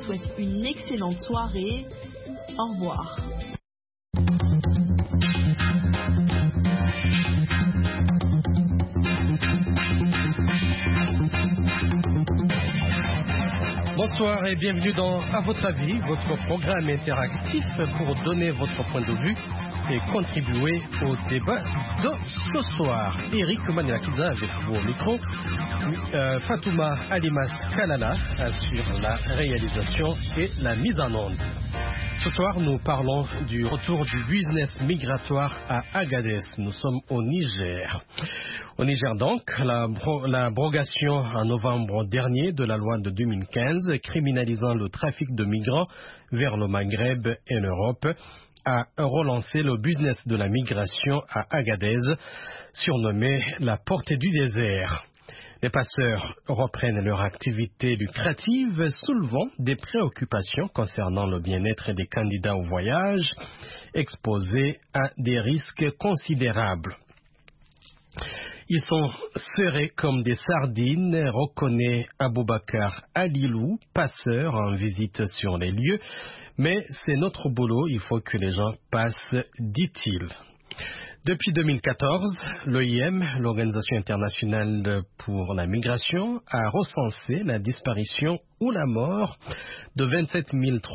souhaite une excellente soirée. Au revoir. Bonsoir et bienvenue dans À votre avis, votre programme interactif pour donner votre point de vue et contribuer au débat de ce soir. Eric Manilakiza avec vous au micro, Fatouma Alimas Kalala sur la réalisation et la mise en onde. Ce soir, nous parlons du retour du business migratoire à Agadez. Nous sommes au Niger. Au Niger donc, l'abrogation en novembre dernier de la loi de 2015 criminalisant le trafic de migrants vers le Maghreb et l'Europe a relancé le business de la migration à Agadez, surnommé la porte du désert. Les passeurs reprennent leur activité lucrative, soulevant des préoccupations concernant le bien-être des candidats au voyage, exposés à des risques considérables. Ils sont serrés comme des sardines, reconnaît Aboubakar Alilou, passeur en visite sur les lieux. Mais c'est notre boulot, il faut que les gens passent, dit-il. Depuis 2014, l'OIM, l'Organisation internationale pour la migration, a recensé la disparition ou la mort de 27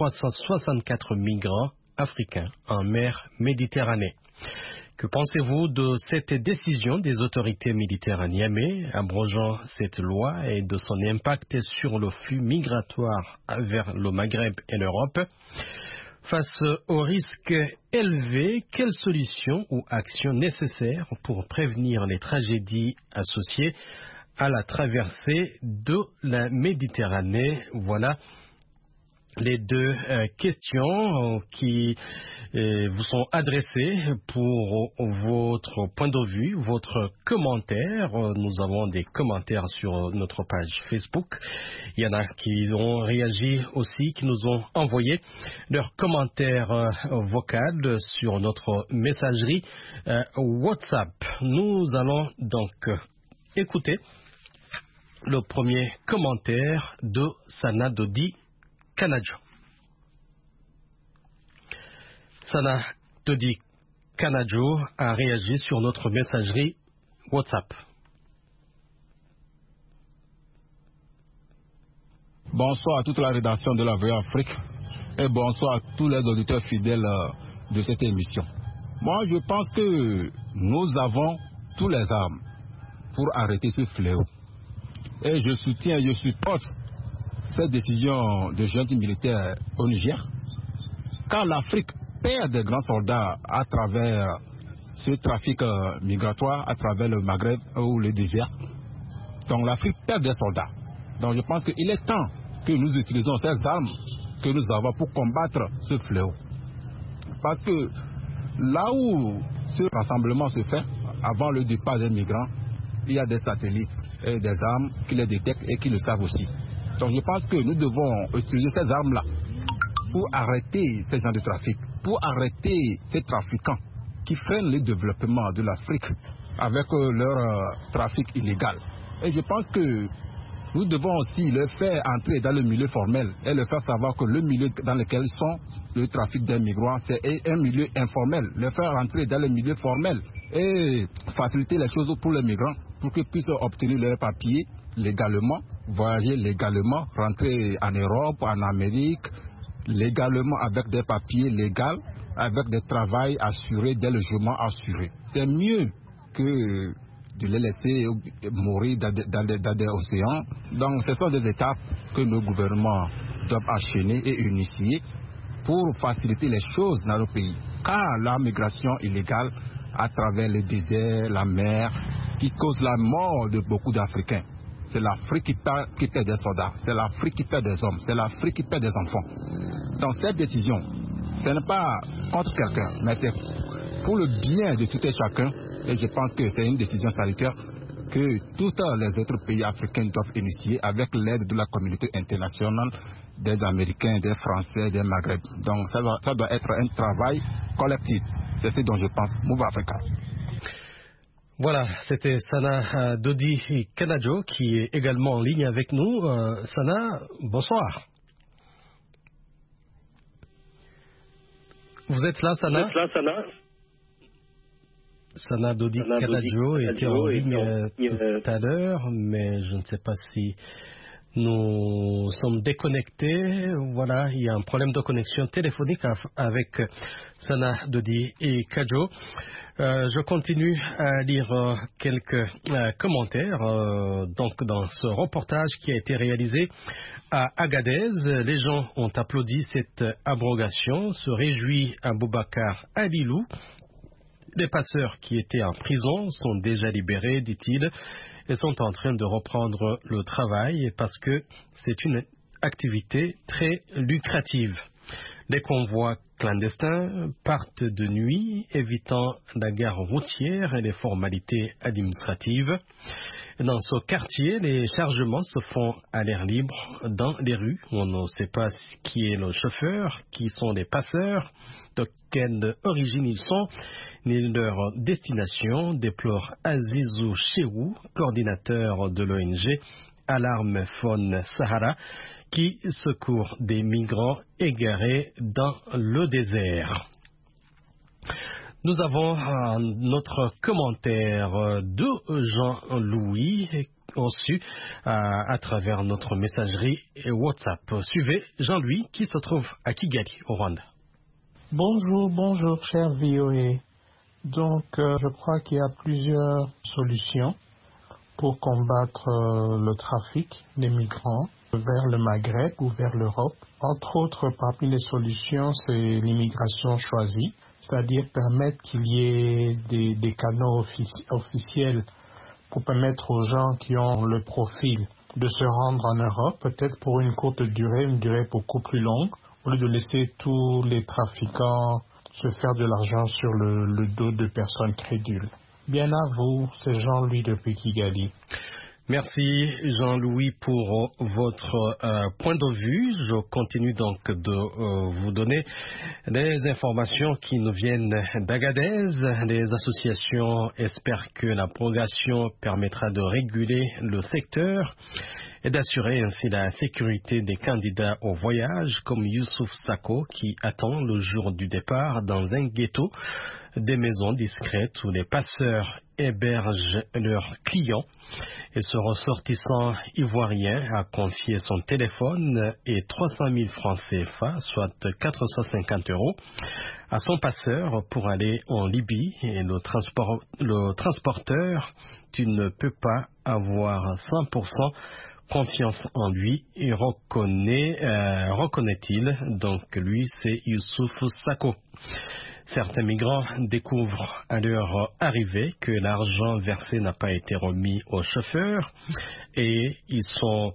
364 migrants africains en mer Méditerranée. Que pensez-vous de cette décision des autorités militaires à Niamey, abrogeant cette loi et de son impact sur le flux migratoire vers le Maghreb et l'Europe? Face aux risques élevés, quelles solutions ou actions nécessaires pour prévenir les tragédies associées à la traversée de la Méditerranée? Voilà les deux questions qui vous sont adressées pour votre point de vue, votre commentaire. Nous avons des commentaires sur notre page Facebook. Il y en a qui ont réagi aussi, qui nous ont envoyé leurs commentaires vocaux sur notre messagerie WhatsApp. Nous allons donc écouter le premier commentaire de Sana Dodi Kanadjo. Sana Dodi Kanadjo a réagi sur notre messagerie WhatsApp. Bonsoir à toute la rédaction de la VOA Afrique et bonsoir à tous les auditeurs fidèles de cette émission. Moi, je pense que nous avons tous les armes pour arrêter ce fléau. Et je soutiens, je supporte cette décision de junte militaire au Niger, car l'Afrique perd des grands soldats à travers ce trafic migratoire, à travers le Maghreb ou le désert. Donc l'Afrique perd des soldats. Donc je pense qu'il est temps que nous utilisons ces armes que nous avons pour combattre ce fléau. Parce que là où ce rassemblement se fait, avant le départ des migrants, il y a des satellites et des armes qui les détectent et qui le savent aussi. Donc je pense que nous devons utiliser ces armes-là pour arrêter ces gens de trafic, pour arrêter ces trafiquants qui freinent le développement de l'Afrique avec leur trafic illégal. Et je pense que nous devons aussi les faire entrer dans le milieu formel et leur faire savoir que le milieu dans lequel ils sont, le trafic des migrants, c'est un milieu informel. Les faire entrer dans le milieu formel et faciliter les choses pour les migrants pour qu'ils puissent obtenir leurs papiers légalement, voyager légalement, rentrer en Europe, en Amérique, légalement avec des papiers légaux, avec des travails assurés, des logements assurés. C'est mieux que de les laisser mourir dans des océans. Donc ce sont des étapes que nos gouvernements doivent enchaîner et initier pour faciliter les choses dans nos pays. Car la migration illégale à travers le désert, la mer, qui cause la mort de beaucoup d'Africains. C'est l'Afrique qui perd des soldats, c'est l'Afrique qui perd des hommes, c'est l'Afrique qui perd des enfants. Donc cette décision, ce n'est pas contre quelqu'un, mais c'est pour le bien de tout et chacun. Et je pense que c'est une décision salutaire que tous les autres pays africains doivent initier avec l'aide de la communauté internationale, des Américains, des Français, des Maghreb. Donc ça doit être un travail collectif. C'est ce dont je pense. Move Africa. Voilà, c'était Sana Dodi Kanadjo qui est également en ligne avec nous. Sana, bonsoir. Vous êtes là, Sana? Sana Dodi Kadadjo était en ligne tout à l'heure, mais je ne sais pas si nous sommes déconnectés. Voilà, il y a un problème de connexion téléphonique avec Sana Dodi et Kadjo. Je continue à lire quelques commentaires donc dans ce reportage qui a été réalisé à Agadez. Les gens ont applaudi cette abrogation, se réjouit Aboubacar Alilou. Les passeurs qui étaient en prison sont déjà libérés, dit-il, et sont en train de reprendre le travail parce que c'est une activité très lucrative. Les convois clandestins partent de nuit, évitant la gare routière et les formalités administratives. Dans ce quartier, les chargements se font à l'air libre dans les rues. On ne sait pas qui est le chauffeur, qui sont les passeurs, de quelle origine ils sont, ni leur destination, déplore Azizou Chérou, coordinateur de l'ONG Alarme Faune Sahara, qui secourt des migrants égarés dans le désert. Nous avons notre commentaire de Jean-Louis reçu à travers notre messagerie WhatsApp. Suivez Jean-Louis qui se trouve à Kigali, au Rwanda. Bonjour, cher VOA. Donc, je crois qu'il y a plusieurs solutions pour combattre le trafic des migrants vers le Maghreb ou vers l'Europe. Entre autres, parmi les solutions, c'est l'immigration choisie, c'est-à-dire permettre qu'il y ait des canaux officiels pour permettre aux gens qui ont le profil de se rendre en Europe, peut-être pour une courte durée, une durée beaucoup plus longue, au lieu de laisser tous les trafiquants se faire de l'argent sur le dos de personnes crédules. Bien à vous, c'est Jean-Louis depuis Kigali. Merci Jean-Louis pour votre point de vue. Je continue donc de vous donner des informations qui nous viennent d'Agadez. Les associations espèrent que la progression permettra de réguler le secteur et d'assurer ainsi la sécurité des candidats au voyage, comme Youssouf Sako qui attend le jour du départ dans un ghetto, des maisons discrètes où les passeurs hébergent leurs clients. Et ce ressortissant ivoirien a confié son téléphone et 300 000 francs CFA, soit 450 € à son passeur pour aller en Libye. Et le transporteur, tu ne peux pas avoir 100% confiance en lui, et reconnaît-il. Donc lui, c'est Youssouf Sako. Certains migrants découvrent à leur arrivée que l'argent versé n'a pas été remis aux chauffeurs et ils sont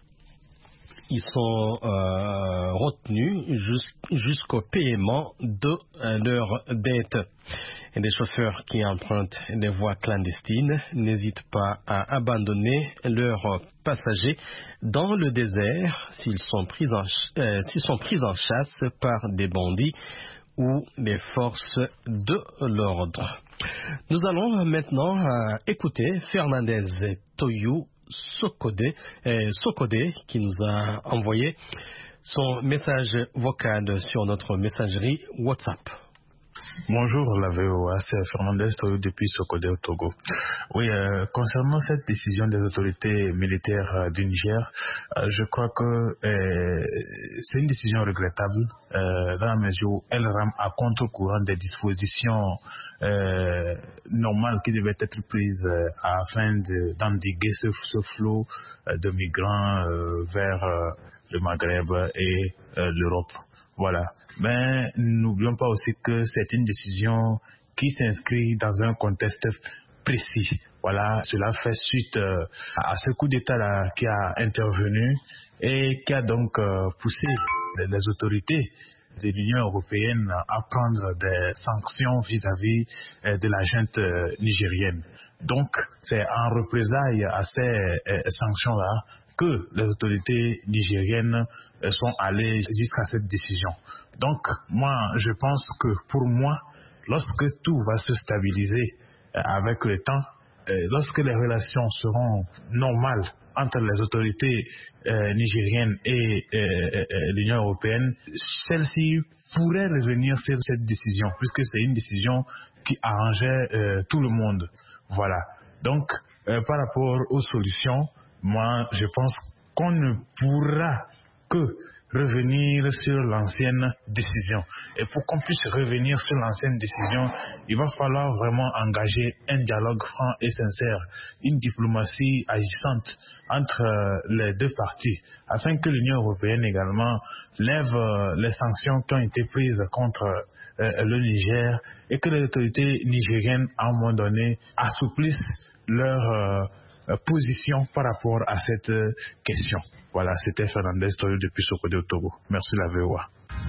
retenus jusqu'au paiement de leur dette. Et les chauffeurs qui empruntent les voies clandestines n'hésitent pas à abandonner leurs passagers dans le désert s'ils sont pris en chasse par des bandits ou les forces de l'ordre. Nous allons maintenant écouter Fernandez Toyou Sokode qui nous a envoyé son message vocal sur notre messagerie WhatsApp. Bonjour la VOA, c'est Fernandez Toyo depuis Sokode au Togo. Oui, concernant cette décision des autorités militaires du Niger, je crois que c'est une décision regrettable dans la mesure où elle rame à contre-courant des dispositions normales qui devaient être prises afin d'endiguer ce flot de migrants vers le Maghreb et l'Europe. Voilà. Mais n'oublions pas aussi que c'est une décision qui s'inscrit dans un contexte précis. Voilà, cela fait suite à ce coup d'État-là qui a intervenu et qui a donc poussé les autorités de l'Union européenne à prendre des sanctions vis-à-vis de la junte nigérienne. Donc, c'est en représailles à ces sanctions-là que les autorités nigériennes sont allées jusqu'à cette décision. Donc, moi, je pense que pour moi, lorsque tout va se stabiliser avec le temps, lorsque les relations seront normales entre les autorités nigériennes et l'Union européenne, celle-ci pourrait revenir sur cette décision, puisque c'est une décision qui arrangeait tout le monde. Voilà. Donc, par rapport aux solutions, moi, je pense qu'on ne pourra que revenir sur l'ancienne décision. Et pour qu'on puisse revenir sur l'ancienne décision, il va falloir vraiment engager un dialogue franc et sincère, une diplomatie agissante entre les deux parties, afin que l'Union européenne également lève les sanctions qui ont été prises contre le Niger et que les autorités nigériennes, à un moment donné, assouplissent leur position par rapport à cette question. Voilà, c'était Fernandez Toyo depuis Sokodé au Togo. Merci la VOA.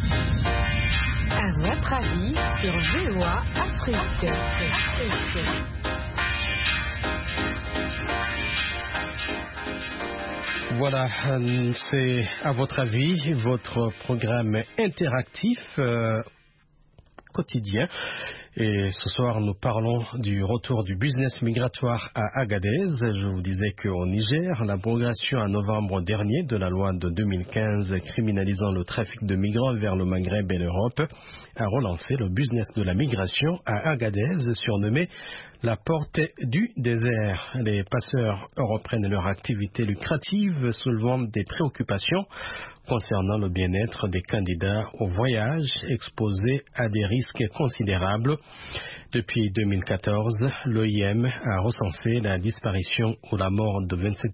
À votre avis sur VOA Afrique. Voilà, c'est à votre avis votre programme interactif quotidien. Et ce soir, nous parlons du retour du business migratoire à Agadez. Je vous disais qu'au Niger, l'abrogation en novembre dernier de la loi de 2015 criminalisant le trafic de migrants vers le Maghreb et l'Europe a relancé le business de la migration à Agadez, surnommé la porte du désert. Les passeurs reprennent leur activité lucrative, soulevant des préoccupations concernant le bien-être des candidats au voyage exposés à des risques considérables. Depuis 2014, l'OIM a recensé la disparition ou la mort de 27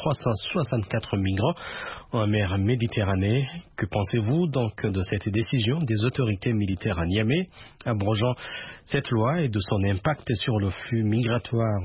364 migrants en mer Méditerranée. Que pensez-vous donc de cette décision des autorités militaires à Niamey, abrogeant cette loi et de son impact sur le flux migratoire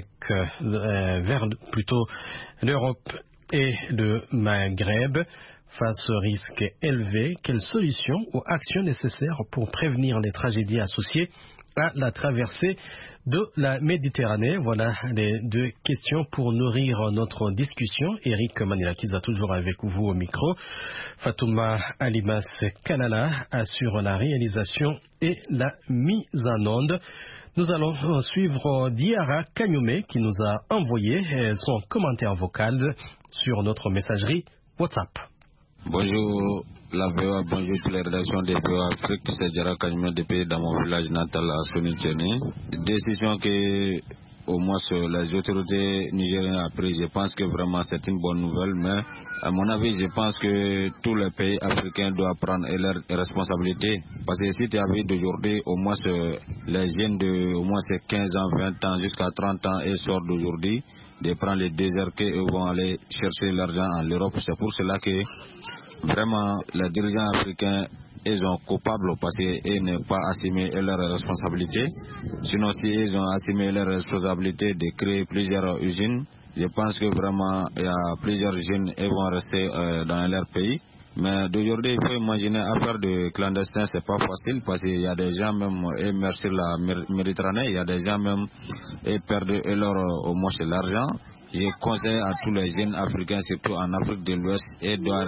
vers plutôt l'Europe et le Maghreb? Face au risque élevé, quelles solutions ou actions nécessaires pour prévenir les tragédies associées à la traversée de la Méditerranée? Voilà les deux questions pour nourrir notre discussion. Eric Manilakiza toujours avec vous au micro. Fatouma Alimas Kalala assure la réalisation et la mise en onde. Nous allons suivre Diara Kanyume qui nous a envoyé son commentaire vocal sur notre messagerie WhatsApp. Bonjour la VOA, bonjour toutes les rédactions de VOA Afrique, c'est Diara Kanyume depuis dans mon village natal à Sonitieni. Décision que au moins les autorités nigériennes ont prise, je pense que vraiment c'est une bonne nouvelle, mais à mon avis je pense que tous les pays africains doivent prendre leurs responsabilités, parce que si tu as vu d'aujourd'hui, au moins les jeunes de au moins 15 ans, 20 ans jusqu'à 30 ans et sortent d'aujourd'hui de prendre les déserts et vont aller chercher l'argent en Europe. C'est pour cela que vraiment les dirigeants africains ils sont coupables parce qu'ils n'ont pas assumé leurs responsabilités. Sinon, si ils ont assumé leurs responsabilités de créer plusieurs usines, je pense que vraiment il y a plusieurs usines qui vont rester dans leur pays. Mais d'aujourd'hui, il faut imaginer affaire de clandestins, c'est pas facile parce qu'il y a des gens même qui meurent sur la Méditerranée, il y a des gens même qui perdent au moins l'argent. Je conseille à tous les jeunes africains, surtout en Afrique de l'Ouest, et doivent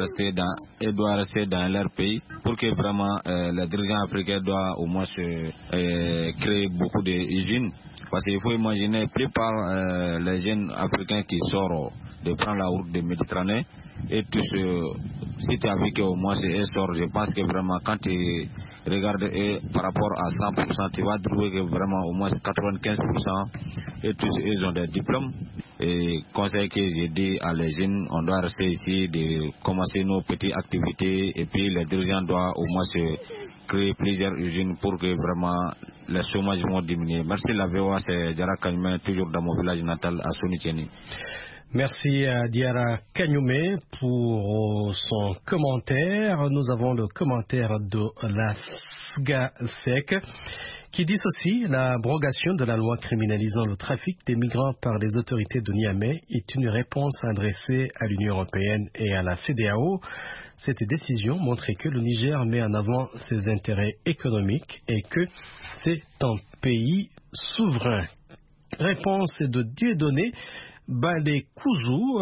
rester dans leur pays pour que vraiment les dirigeants africains doivent au moins créer beaucoup d'usines. Parce qu'il faut imaginer, la plupart les jeunes africains qui sortent de prendre la route de Méditerranée, et tout si tu as vu qu'au moins ils sortent, je pense que vraiment quand tu regardes par rapport à 100%, tu vas trouver que vraiment au moins 95% et tous ils ont des diplômes. Et conseil que j'ai dit à les jeunes, on doit rester ici, de commencer nos petites activités, et puis les dirigeants doivent au moins créer plusieurs usines pour que vraiment le chômage vont diminuer. Merci la VOA, c'est Diara Kanyume, toujours dans mon village natal à Sonitieni. Merci à Diara Kanyume pour son commentaire. Nous avons le commentaire de la SGASEC qui dissocie l'abrogation de la loi criminalisant le trafic des migrants par les autorités de Niamey est une réponse adressée à l'Union européenne et à la CEDEAO. Cette décision montre que le Niger met en avant ses intérêts économiques et que c'est un pays souverain. Réponse de Dieudonné Balé Kouzou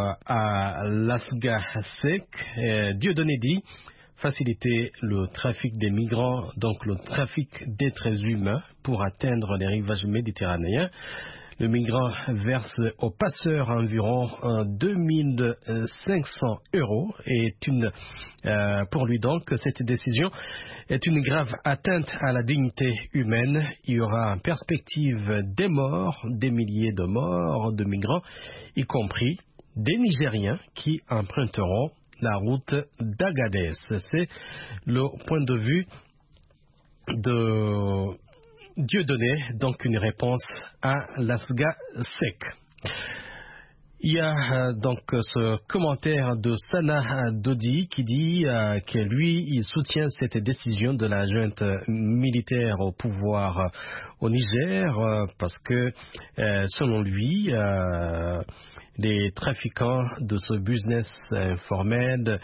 à l'ASGASEC. Dieudonné dit faciliter le trafic des migrants, donc le trafic d'êtres humains pour atteindre les rivages méditerranéens. Le migrant verse aux passeurs environ 2500 €. Pour lui donc, cette décision est une grave atteinte à la dignité humaine. Il y aura en perspective des morts, des milliers de morts de migrants, y compris des Nigériens qui emprunteront la route d'Agadez. C'est le point de vue de Dieudonné, donc une réponse à l'Asga Sec. Il y a donc ce commentaire de Sana Dodi qui dit que lui, il soutient cette décision de la junte militaire au pouvoir au Niger parce que, selon lui, les trafiquants de ce business informel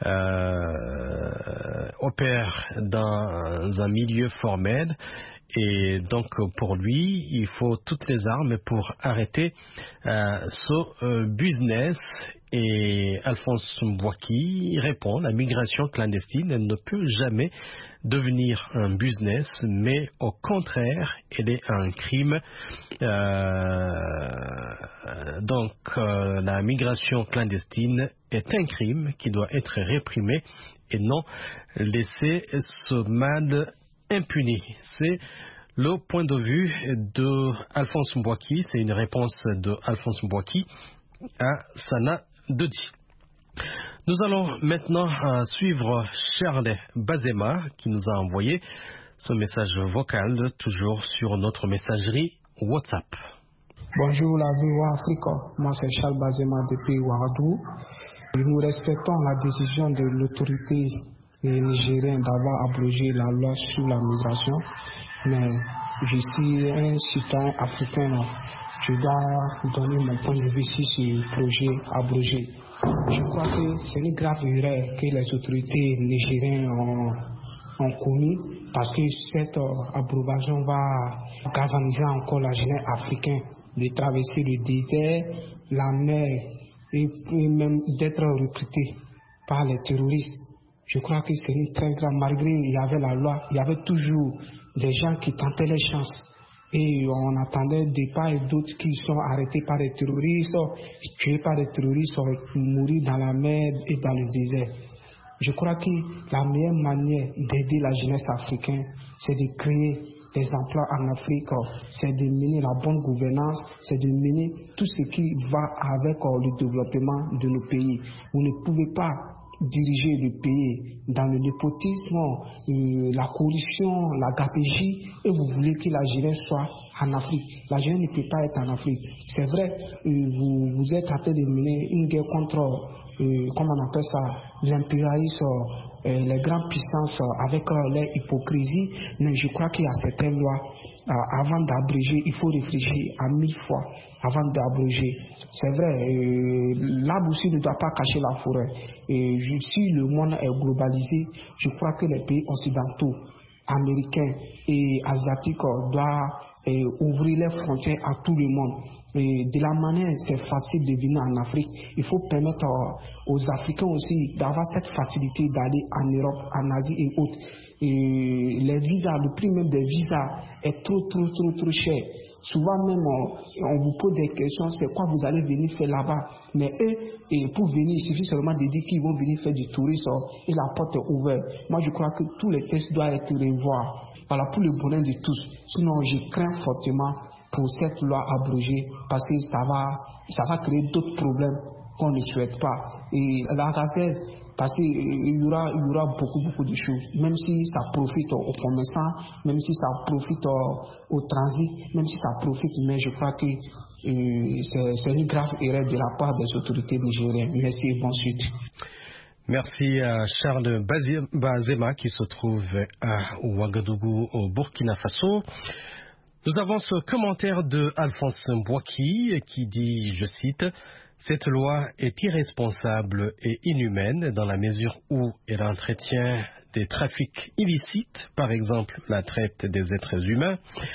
opèrent dans un milieu formel. Et donc pour lui, il faut toutes les armes pour arrêter ce business. Et Alphonse Mbouaki répond, la migration clandestine elle ne peut jamais devenir un business, mais au contraire, elle est un crime. Donc la migration clandestine est un crime qui doit être réprimé et non laisser ce mal impuni. C'est le point de vue de Alphonse Mbouaki. C'est une réponse de Alphonse Mbouaki à Sana Dodi. Nous allons maintenant suivre Charles Bazema qui nous a envoyé ce message vocal toujours sur notre messagerie WhatsApp. Bonjour la VOA Afrique, moi c'est Charles Bazema depuis Ouagadougou. Nous respectons la décision de l'autorité nigérienne d'avoir abrogé la loi sur la migration, mais je suis un citoyen africain, je dois donner mon point de vue sur ce projet abrogé. Je crois que c'est une grave erreur que les autorités nigériennes ont commis parce que cette abrogation va galvaniser encore la jeunesse africaine de traverser le désert, la mer et même d'être recruté par les terroristes. Je crois que c'est une très grave, malgré il y avait la loi, il y avait toujours des gens qui tentaient les chances. Et on attendait des part et d'autres qui sont arrêtés par des terroristes, tués par des terroristes, mourir dans la mer et dans le désert. Je crois que la meilleure manière d'aider la jeunesse africaine, c'est de créer des emplois en Afrique, c'est de mener la bonne gouvernance, c'est de mener tout ce qui va avec le développement de nos pays. Vous ne pouvez pas diriger le pays dans le népotisme, la corruption, la gabegie, et vous voulez que la jeunesse soit en Afrique. La jeunesse ne peut pas être en Afrique. C'est vrai, vous êtes en train de mener une guerre contre, comment on appelle ça, l'impérialisme, les grandes puissances avec leur hypocrisie, mais je crois qu'il y a certaines lois. Avant d'abréger, il faut réfléchir à 1000 fois avant d'abréger. C'est vrai, l'arbre aussi ne doit pas cacher la forêt. Et si le monde est globalisé, je crois que les pays occidentaux, américains et asiatiques doivent ouvrir les frontières à tout le monde. Et de la manière, c'est facile de venir en Afrique. Il faut permettre aux Africains aussi d'avoir cette facilité d'aller en Europe, en Asie et autres. Et les visas, le prix même des visas est trop cher. Souvent même, on vous pose des questions, c'est quoi vous allez venir faire là-bas. Mais eux, pour venir, il suffit seulement de dire qu'ils vont venir faire du tourisme et la porte est ouverte. Moi, je crois que tous les tests doivent être revus. Voilà, pour le bonheur de tous. Sinon, je crains fortement pour cette loi abrogée parce que ça va créer d'autres problèmes qu'on ne souhaite pas. Et la gazette, parce qu'il y aura beaucoup de choses, même si ça profite aux commerçants, même si ça profite au transit, même si ça profite, mais je crois que c'est une grave erreur de la part des autorités nigériennes. Merci et bonne suite. Merci à Charles Bazema qui se trouve à Ouagadougou au Burkina Faso. Nous avons ce commentaire de Alphonse Mbouaki qui dit, je cite, « Cette loi est irresponsable et inhumaine dans la mesure où elle entretient des trafics illicites, par exemple la traite des êtres humains.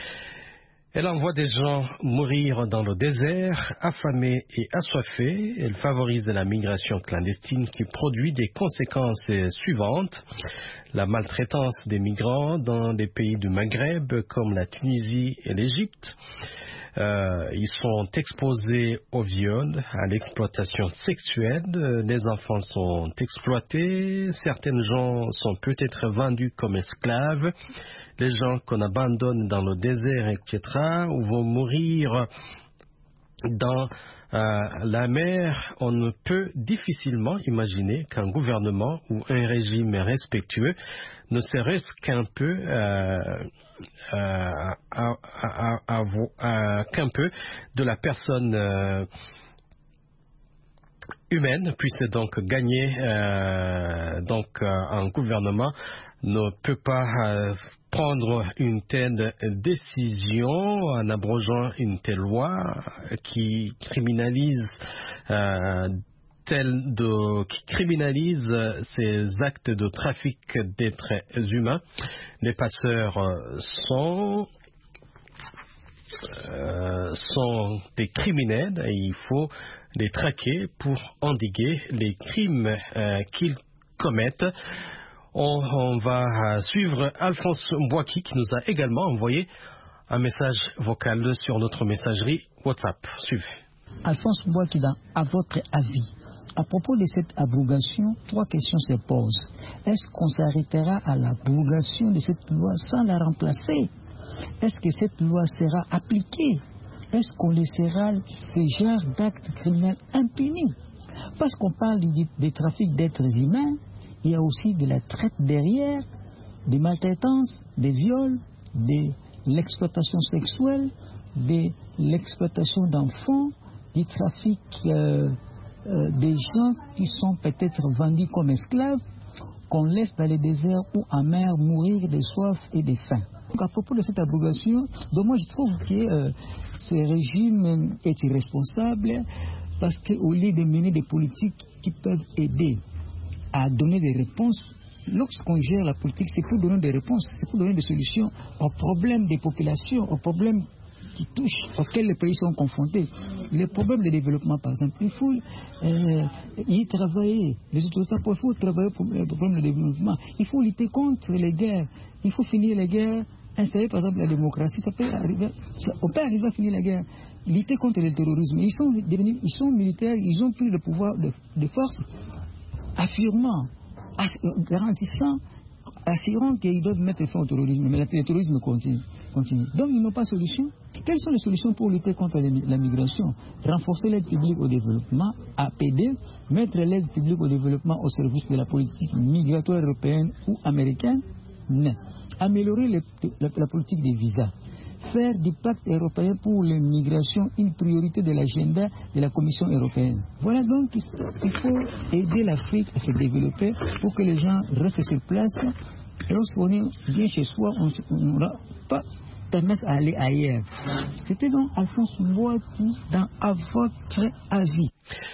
Elle envoie des gens mourir dans le désert, affamés et assoiffés. Elle favorise la migration clandestine qui produit des conséquences suivantes. La maltraitance des migrants dans des pays du Maghreb comme la Tunisie et l'Égypte. Ils sont exposés au viol, à l'exploitation sexuelle. Les enfants sont exploités. Certains gens sont peut-être vendus comme esclaves. Les gens qu'on abandonne dans le désert, etc., ou vont mourir dans la mer. On ne peut difficilement imaginer qu'un gouvernement ou un régime respectueux, ne serait-ce qu'un peu, de la personne humaine puisse donc gagner. Un gouvernement ne peut pas prendre une telle décision en abrogeant une telle loi qui criminalise ces actes de trafic d'êtres humains. Les passeurs sont des criminels et il faut les traquer pour endiguer les crimes qu'ils commettent. On va suivre Alphonse Mbouaki qui nous a également envoyé un message vocal sur notre messagerie WhatsApp. Suivez. Alphonse Mbouaki, à votre avis, à propos de cette abrogation, 3 questions se posent. Est-ce qu'on s'arrêtera à l'abrogation de cette loi sans la remplacer? Est-ce que cette loi sera appliquée? Est-ce qu'on laissera ce genre d'actes criminels impunis? Parce qu'on parle des trafics d'êtres humains, il y a aussi de la traite derrière, des maltraitances, des viols, de l'exploitation sexuelle, de l'exploitation d'enfants, du trafic des gens qui sont peut-être vendus comme esclaves, qu'on laisse dans les déserts ou en mer mourir de soif et de faim. Donc à propos de cette abrogation, donc moi je trouve que ce régime est irresponsable parce qu'au lieu de mener des politiques qui peuvent aider à donner des réponses, lorsqu'on gère la politique, c'est pour donner des réponses, c'est pour donner des solutions aux problèmes des populations, aux problèmes qui touchent, auxquels les pays sont confrontés. Les problèmes de développement, par exemple, il faut y travailler. Les autorités, il faut travailler pour les problèmes de développement. Il faut lutter contre les guerres. Il faut finir les guerres, installer par exemple la démocratie. On peut arriver à finir la guerre. Lutter contre le terrorisme. Ils sont militaires, ils ont pris le pouvoir de force, affirmant, garantissant, assurant qu'ils doivent mettre fin au terrorisme. Mais le terrorisme continue. Donc ils n'ont pas de solution. Quelles sont les solutions pour lutter contre la migration? Renforcer l'aide publique au développement, APD, mettre l'aide publique au développement au service de la politique migratoire européenne ou américaine? Non. Améliorer la politique des visas. Faire du pacte européen pour l'immigration une priorité de l'agenda de la Commission européenne. Voilà donc il faut aider l'Afrique à se développer pour que les gens restent sur place. Et lorsqu'on est bien chez soi, on n'aura pas tendance à aller ailleurs. C'était donc Alphonse Mbouaki à votre avis.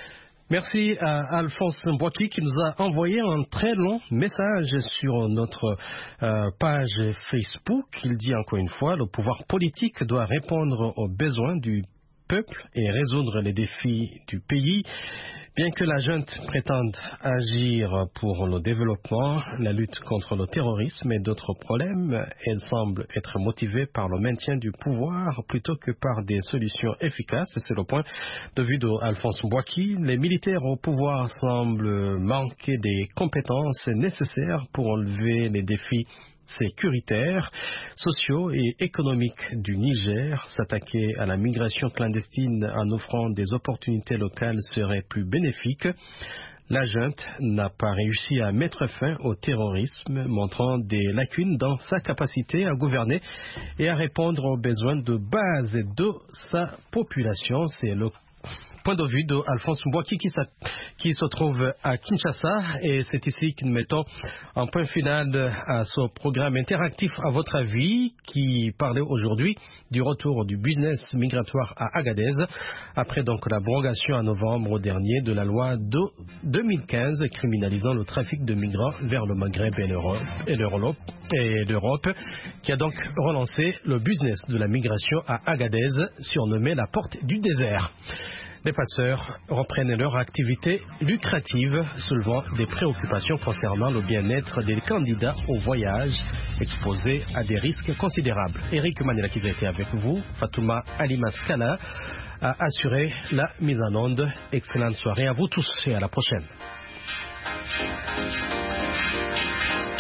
Merci à Alphonse Mbouaki qui nous a envoyé un très long message sur notre page Facebook. Il dit encore une fois, le pouvoir politique doit répondre aux besoins du peuple et résoudre les défis du pays. Bien que la junte prétende agir pour le développement, la lutte contre le terrorisme et d'autres problèmes, elle semble être motivée par le maintien du pouvoir plutôt que par des solutions efficaces. C'est le point de vue d'Alphonse Mbouaki. Les militaires au pouvoir semblent manquer des compétences nécessaires pour relever les défis sécuritaires, sociaux et économiques du Niger. S'attaquer à la migration clandestine en offrant des opportunités locales serait plus bénéfique. La junte n'a pas réussi à mettre fin au terrorisme, montrant des lacunes dans sa capacité à gouverner et à répondre aux besoins de base de sa population. C'est le point de vue d'Alphonse Mbouaki qui se trouve à Kinshasa, et c'est ici que nous mettons un point final à ce programme interactif à votre avis qui parlait aujourd'hui du retour du business migratoire à Agadez après donc l'abrogation en novembre dernier de la loi de 2015 criminalisant le trafic de migrants vers le Maghreb et l'Europe qui a donc relancé le business de la migration à Agadez surnommé la porte du désert. Les passeurs reprennent leur activité lucrative, soulevant des préoccupations concernant le bien-être des candidats au voyage exposés à des risques considérables. Eric Manila qui a été avec vous, Fatouma Alimaskala a assuré la mise en onde. Excellente soirée à vous tous et à la prochaine.